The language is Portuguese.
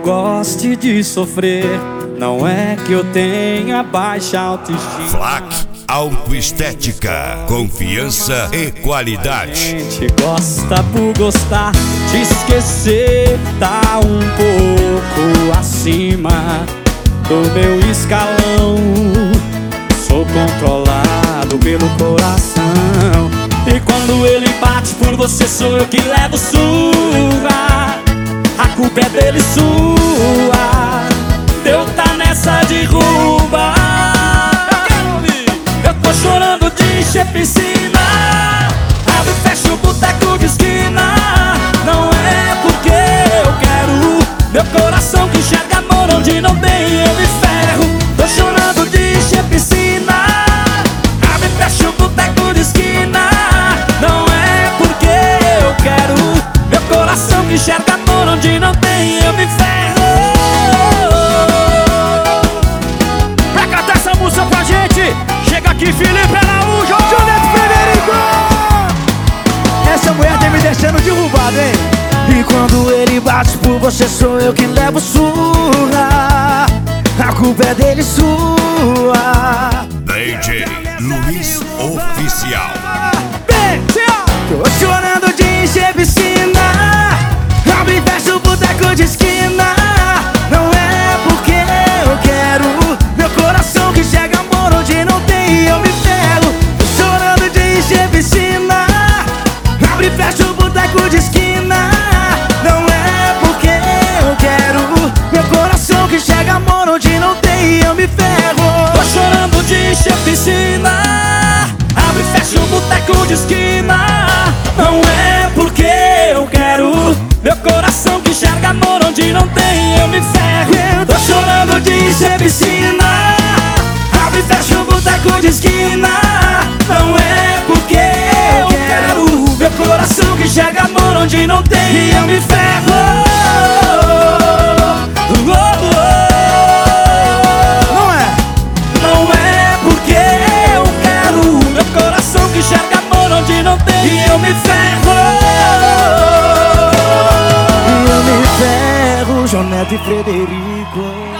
goste de sofrer, não é que eu tenha baixa autoestima. Flac Autoestética, confiança e qualidade. A gente gosta por gostar, de esquecer, tá um pouco acima do meu escalão. Sou controlado pelo coração, e quando ele bate por você sou eu que levo surra. A culpa é dele, sua. Deu tá nessa derruba. Eu tô chorando de encher piscina. Abre e fecha o boteco de esquina. Não é porque eu quero, meu coração que enxerga amor onde não tem, eu me ferro. Tô chorando de encher piscina. Abre e fecha o boteco de esquina. Não é porque eu quero, meu coração que enxerga amor onde não tem, eu me ferro. Pra cantar essa música com a gente, chega aqui Felipe Araújo, Juliette Frederico. Essa mulher tem me deixando derrubado, hein? E quando ele bate por você sou eu que levo surra. A culpa é dele, sua. DJ Luiz Oficial. Tô chorando de encher piscina. Abre e fecha o boteco de esquina. Não é porque eu quero, meu coração que chega amor onde não tem, eu me ferro. Tô chorando de encher piscina. Abre e fecha o boteco de esquina. Não é porque eu quero, meu coração que chega amor onde não tem, eu me ferro. Tô chorando de encher piscina. Abre e fecha o boteco de esquina. Não é porque eu quero, meu coração que enxerga amor onde não tem, eu me ferro. Tô chorando de encher piscina. Abre e fecha o boteco de esquina. Não é porque eu quero, meu coração que enxerga amor onde não tem, eu me ferro. Não é porque eu quero, meu coração que enxerga amor onde não tem, e eu me ferro. Eu me ferro, Jonete e Frederico.